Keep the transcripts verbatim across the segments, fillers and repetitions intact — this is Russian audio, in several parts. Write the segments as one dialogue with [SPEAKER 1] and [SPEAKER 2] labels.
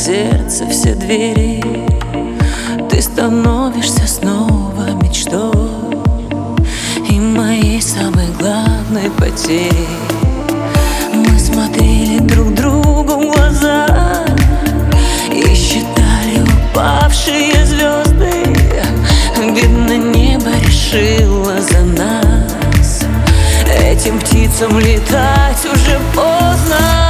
[SPEAKER 1] сердце все двери. Ты становишься снова мечтой и моей самой главной потерей. Мы смотрели друг другу в глаза и считали упавшие звезды. Видно, небо решило за нас. Этим птицам летать уже поздно.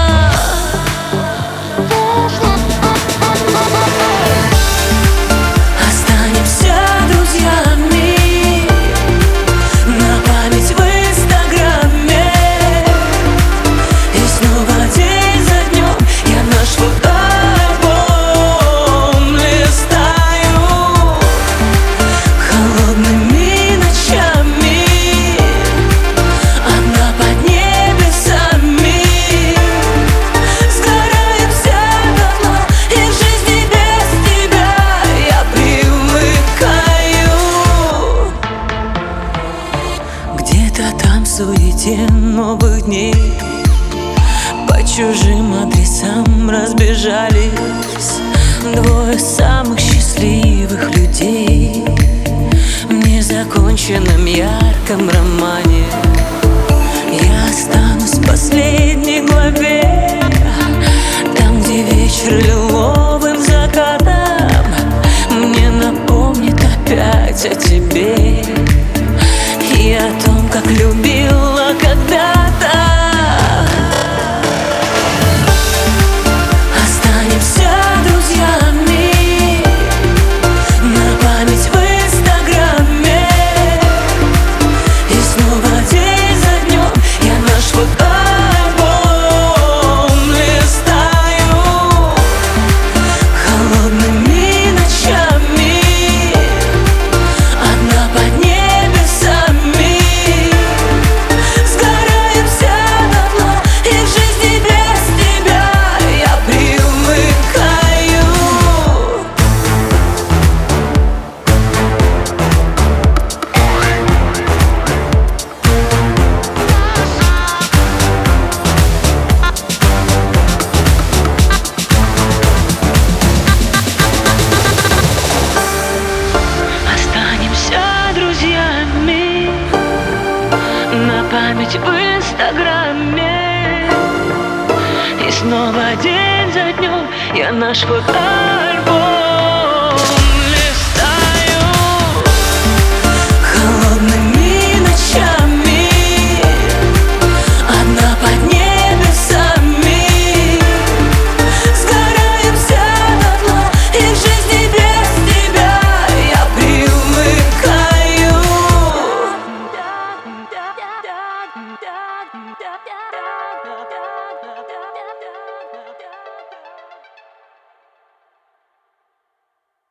[SPEAKER 1] Там в суете новых дней по чужим адресам разбежались двое самых счастливых людей в незаконченном ярком романе. Я останусь в последней главе, там, где вечер лиловым закатом мне напомнит опять о тебе и о том, как любила когда-то. Останемся друзьями на память в инстаграме. И снова день за днем я наш фотоальбом листаю холодными ночами, одна под небесами. На память в инстаграме. И снова день за днем я наш фотоальбом